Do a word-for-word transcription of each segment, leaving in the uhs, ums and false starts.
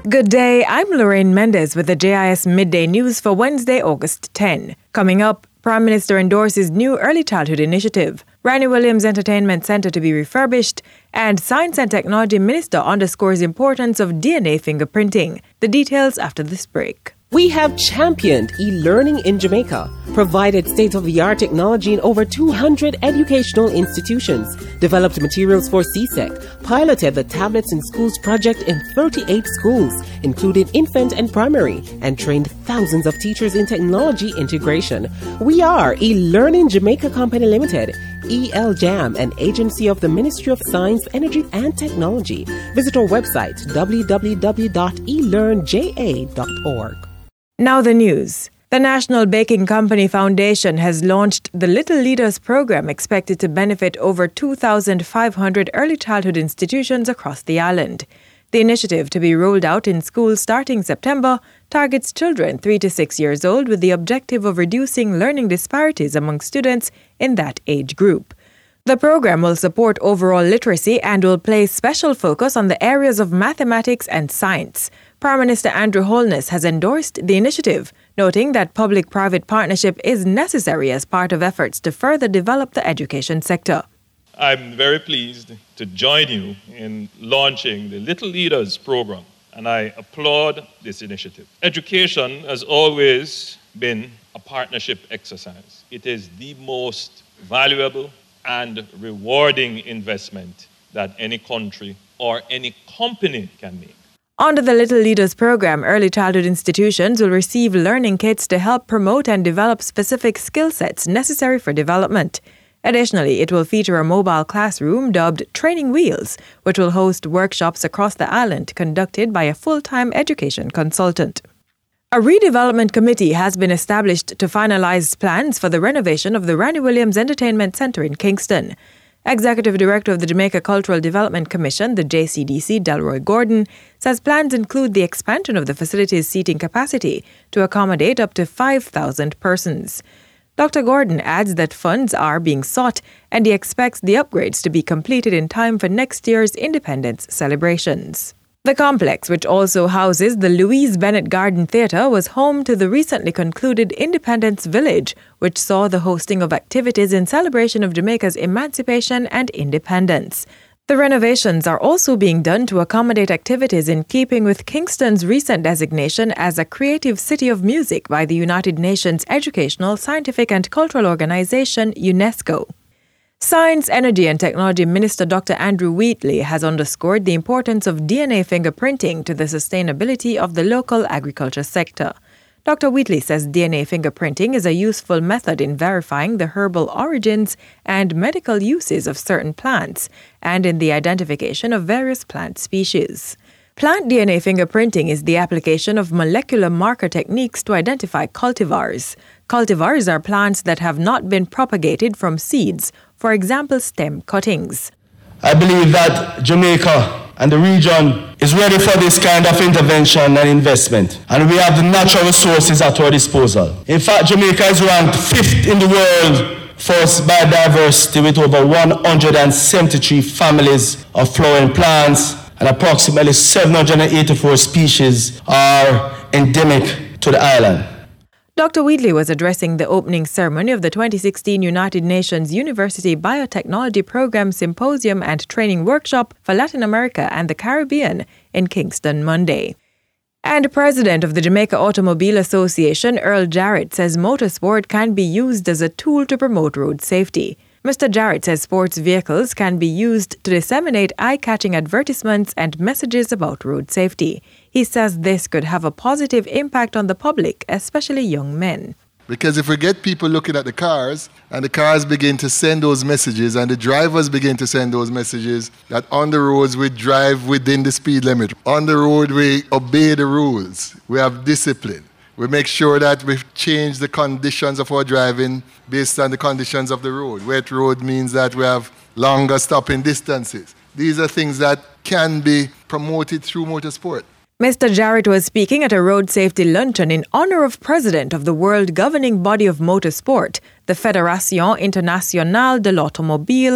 Good day, I'm Lorraine Mendez with the J I S Midday News for Wednesday, August tenth. Coming up, Prime Minister endorses new early childhood initiative, Ranny Williams Entertainment Centre to be refurbished, and Science and Technology Minister underscores importance of D N A fingerprinting. The details after this break. We have championed e-learning in Jamaica, provided state-of-the-art technology in over two hundred educational institutions, developed materials for C S E C, piloted the Tablets in Schools project in thirty-eight schools, including infant and primary, and trained thousands of teachers in technology integration. We are E-Learning Jamaica Company Limited, E L Jam, an agency of the Ministry of Science, Energy and Technology. Visit our website w w w dot e learn j a dot org. Now the news. The National Baking Company Foundation has launched the Little Leaders program expected to benefit over two thousand five hundred early childhood institutions across the island. The initiative, to be rolled out in schools starting September, targets children three to six years old with the objective of reducing learning disparities among students in that age group. The program will support overall literacy and will place special focus on the areas of mathematics and science. Prime Minister Andrew Holness has endorsed the initiative, noting that public-private partnership is necessary as part of efforts to further develop the education sector. I'm very pleased to join you in launching the Little Leaders program, and I applaud this initiative. Education has always been a partnership exercise. It is the most valuable and rewarding investment that any country or any company can make. Under the Little Leaders program, early childhood institutions will receive learning kits to help promote and develop specific skill sets necessary for development. Additionally, it will feature a mobile classroom dubbed Training Wheels, which will host workshops across the island conducted by a full-time education consultant. A redevelopment committee has been established to finalize plans for the renovation of the Ranny Williams Entertainment Centre in Kingston. Executive Director of the Jamaica Cultural Development Commission, the J C D C, Delroy Gordon, says plans include the expansion of the facility's seating capacity to accommodate up to five thousand persons. Doctor Gordon adds that funds are being sought and he expects the upgrades to be completed in time for next year's Independence celebrations. The complex, which also houses the Louise Bennett Garden Theatre, was home to the recently concluded Independence Village, which saw the hosting of activities in celebration of Jamaica's emancipation and independence. The renovations are also being done to accommodate activities in keeping with Kingston's recent designation as a creative city of music by the United Nations Educational, Scientific and Cultural Organization, UNESCO. Science, Energy and Technology Minister Doctor Andrew Wheatley has underscored the importance of D N A fingerprinting to the sustainability of the local agriculture sector. Doctor Wheatley says D N A fingerprinting is a useful method in verifying the herbal origins and medical uses of certain plants and in the identification of various plant species. Plant D N A fingerprinting is the application of molecular marker techniques to identify cultivars. Cultivars are plants that have not been propagated from seeds, for example, stem cuttings. I believe that Jamaica and the region is ready for this kind of intervention and investment, and we have the natural resources at our disposal. In fact, Jamaica is ranked fifth in the world for biodiversity with over one hundred seventy-three families of flowering plants, and approximately seven hundred eighty-four species are endemic to the island. Doctor Wheatley was addressing the opening ceremony of the twenty sixteen United Nations University Biotechnology Program Symposium and Training Workshop for Latin America and the Caribbean in Kingston Monday. And President of the Jamaica Automobile Association, Earl Jarrett, says motorsport can be used as a tool to promote road safety. Mister Jarrett says sports vehicles can be used to disseminate eye-catching advertisements and messages about road safety. He says this could have a positive impact on the public, especially young men. Because if we get people looking at the cars, and the cars begin to send those messages, and the drivers begin to send those messages, that on the roads we drive within the speed limit. On the road we obey the rules. We have discipline. We make sure that we change the conditions of our driving based on the conditions of the road. Wet road means that we have longer stopping distances. These are things that can be promoted through motorsport. Mister Jarrett was speaking at a road safety luncheon in honor of President of the world governing body of motorsport, the Fédération Internationale de l'Automobile,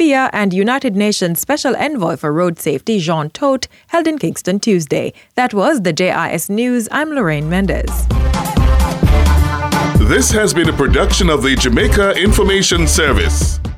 F I A and United Nations Special Envoy for Road Safety Jean Todt held in Kingston Tuesday. That was the J I S News. I'm Lorraine Mendez. This has been a production of the Jamaica Information Service.